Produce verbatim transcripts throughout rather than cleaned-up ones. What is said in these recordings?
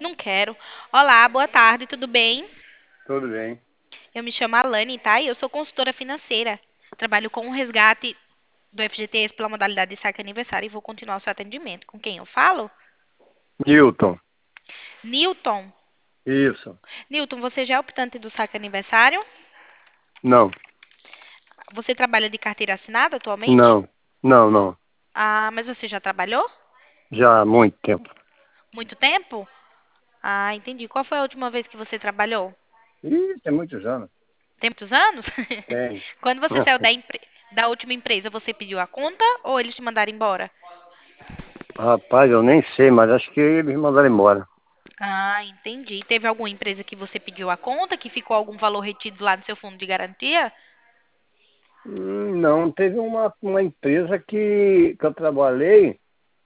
Não quero. Olá, boa tarde, tudo bem? Tudo bem. Eu me chamo Alane, tá? E eu sou consultora financeira. Trabalho com o resgate do F G T S pela modalidade de saque aniversário e vou continuar o seu atendimento. Com quem eu falo? Newton. Newton. Isso. Newton, você já é optante do saque aniversário? Não, Você trabalha de carteira assinada atualmente? não, não, não. Ah, mas você já trabalhou? Já há muito tempo. Muito tempo? Ah, entendi. Qual foi a última vez que você trabalhou? Ih, tem muitos anos. Tem muitos anos? Tem. Quando você saiu da, empre- da última empresa, você pediu a conta ou eles te mandaram embora? Rapaz, eu nem sei, mas acho que eles me mandaram embora. Ah, entendi. Teve alguma empresa que você pediu a conta, que ficou algum valor retido lá no seu fundo de garantia? Hum, Não, teve uma, uma empresa que, que eu trabalhei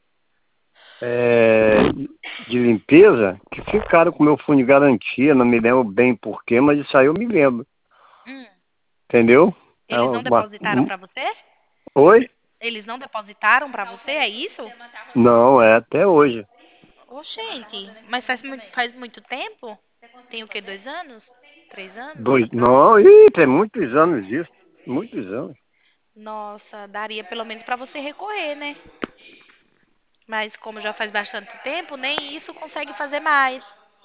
é, de limpeza que ficaram com meu fundo de garantia, não me lembro bem porquê, mas isso aí eu me lembro. Hum, Entendeu? É eles não uma, depositaram um- para você? Oi? Eles não depositaram para você, é isso? Não, é até hoje. Oxente, mas faz, mui- faz muito tempo? Tem o quê, dois anos? Três anos Dois, atrás? não, ih, tem muitos anos isso. Muitos anos. Nossa, daria pelo menos para você recorrer, né? Mas como já faz bastante tempo, nem isso consegue fazer mais.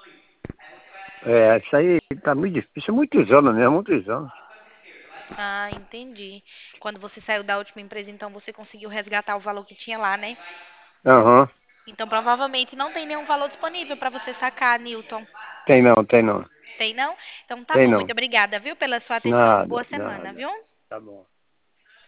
É, isso aí tá muito difícil, muitos anos mesmo, muitos anos. Ah, entendi. Quando você saiu da última empresa, então você conseguiu resgatar o valor que tinha lá, né? Aham, Então provavelmente não tem nenhum valor disponível para você sacar, Newton. tem não, tem não, Tem não? Então tá tem bom. Muito não. obrigada, viu, pela sua atenção. Nada, Boa semana, nada. viu? Tá bom.